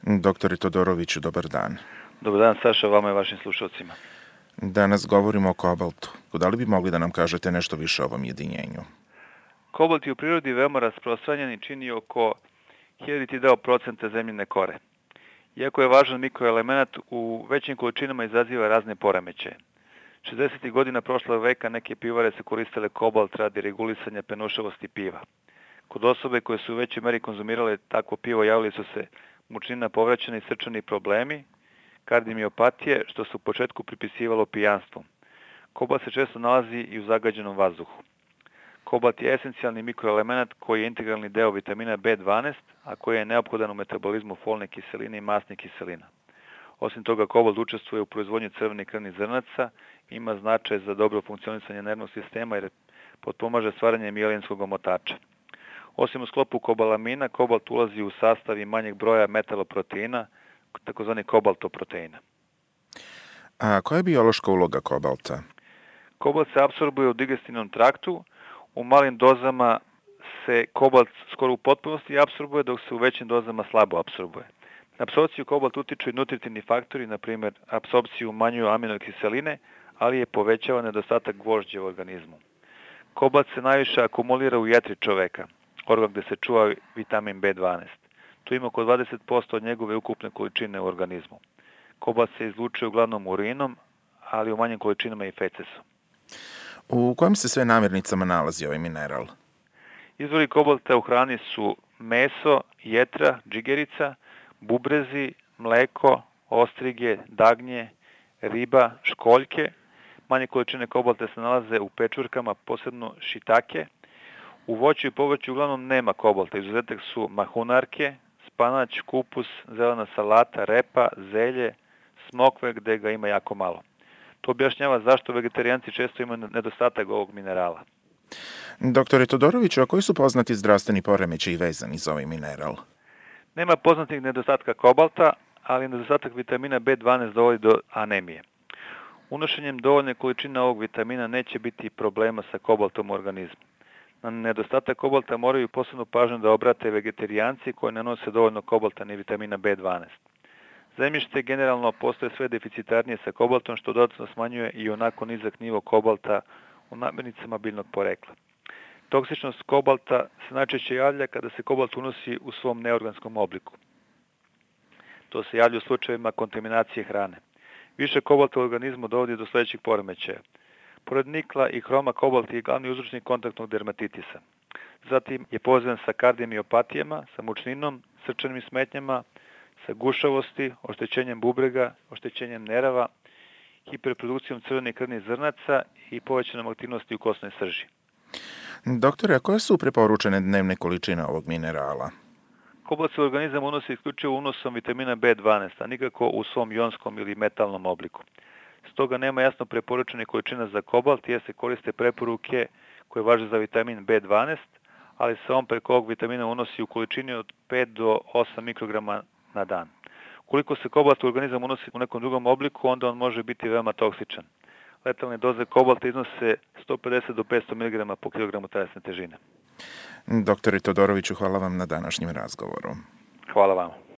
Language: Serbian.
Doktore Todoroviću, dobar dan. Dobar dan, Saša, vama i vašim slušalcima. Danas govorimo o kobaltu. Da li bi mogli da nam kažete nešto više o ovom jedinjenju? Kobalt je u prirodi veoma rasprostranjen i čini oko 1000 deo procenta zemljine kore. Iako je važan mikroelement, u većim količinama izaziva razne poremećaje. 60. godina prošlog veka neke pivare su koristile kobalt radi regulisanja penušavosti piva. Kod osobe koje su u većoj meri konzumirale takvo pivo javili su se mučnina, povraćanja i srčani problemi, kardiomiopatije, što se u početku pripisivalo pijanstvu. Kobalt se često nalazi i u zagađenom vazduhu. Kobalt je esencijalni mikroelement koji je integralni deo vitamina B12, a koji je neophodan u metabolizmu folne kiseline i masnih kiselina. Osim toga, kobalt učestvuje u proizvodnji crvenih krvnih zrnaca, ima značaj za dobro funkcionisanje nervnog sistema jer potpomaže stvaranje mijelinskog omotača. Osim u sklopu kobalamina, kobalt ulazi u sastav i manjeg broja metaloproteina, takozvani kobaltoproteina. A koja je biološka uloga kobalta? Kobalt se apsorbuje u digestivnom traktu, u malim dozama se kobalt skoro u potpunosti apsorbuje, dok se u većim dozama slabo apsorbuje. Na apsorpciju kobalt utiču i nutritivni faktori, na primjer apsorpciju umanjuju aminokiseline, ali je povećava nedostatak gvožđa u organizmu. Kobalt se najviše akumulira u jetri čoveka, organ gde se čuva vitamin B12. Tu ima oko 20% od njegove ukupne količine u organizmu. Kobalt se izlučuje uglavnom urinom, ali u manjim količinama i fecesom. U kojim se sve namirnicama nalazi ovaj mineral? Izvori kobalta u hrani su meso, jetra, džigerica, bubrezi, mleko, ostrige, dagnje, riba, školjke. Manje količine kobalta se nalaze u pečurkama, posebno šitake. U voću i povrću uglavnom nema kobalta. Izuzetak su mahunarke, spanać, kupus, zelena salata, repa, zelje, smokve gde ga ima jako malo. To objašnjava zašto vegetarijanci često imaju nedostatak ovog minerala. Doktore Todoroviću, a koji su poznati zdravstveni poremećaji vezani za ovaj mineral? Nema poznatih nedostatka kobalta, ali nedostatak vitamina B12 dovodi do anemije. Unošenjem dovoljne količine ovog vitamina neće biti problema sa kobaltom u organizmu. Na nedostatak kobalta moraju posebnu pažnju da obrate vegetarijanci koji ne nose dovoljno kobalta ni vitamina B12. Zemljište generalno postoje sve deficitarnije sa kobaltom, što dodatno smanjuje i onako nizak nivo kobalta u namirnicama biljnog porekla. Toksičnost kobalta se najčešće javlja kada se kobalt unosi u svom neorganskom obliku. To se javlja u slučajevima kontaminacije hrane. Više kobalta u organizmu dovodi do sledećih poremećaja. Pored nikla i hroma, kobalt je glavni uzročnik kontaktnog dermatitisa. Zatim je povezan sa kardiomiopatijama, sa mučninom, srčanim smetnjama, sa gušavosti, oštećenjem bubrega, oštećenjem nerava, hiperprodukcijom crvenih krvnih zrnaca i povećanom aktivnosti u kosnoj srži. Doktore, a koje su preporučene dnevne količine ovog minerala? Kobalt se u organizam unosi isključivo unosom vitamina B12, a nikako u svom jonskom ili metalnom obliku. Stoga nema jasno preporučene količina za kobalt jer se koriste preporuke koje važe za vitamin B12, ali se on preko ovog vitamina unosi u količini od 5 do 8 mikrograma na dan. Ukoliko se kobalt u organizam unosi u nekom drugom obliku, onda on može biti veoma toksičan. Letalne doze kobalta iznose 150 do 500 mg po kilogramu telesne težine. Doktore Todoroviću, hvala vam na današnjem razgovoru. Hvala vam.